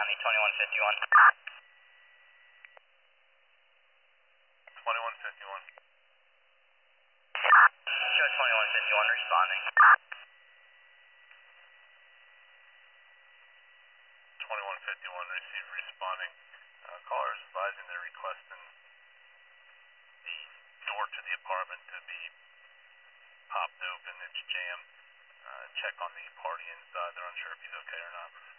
County, 2151. 2151. Show 2151 responding. 2151 received responding. Caller is advising they're requesting the door to the apartment to be popped open. It's jammed. Check on the party inside. They're unsure if he's okay or not.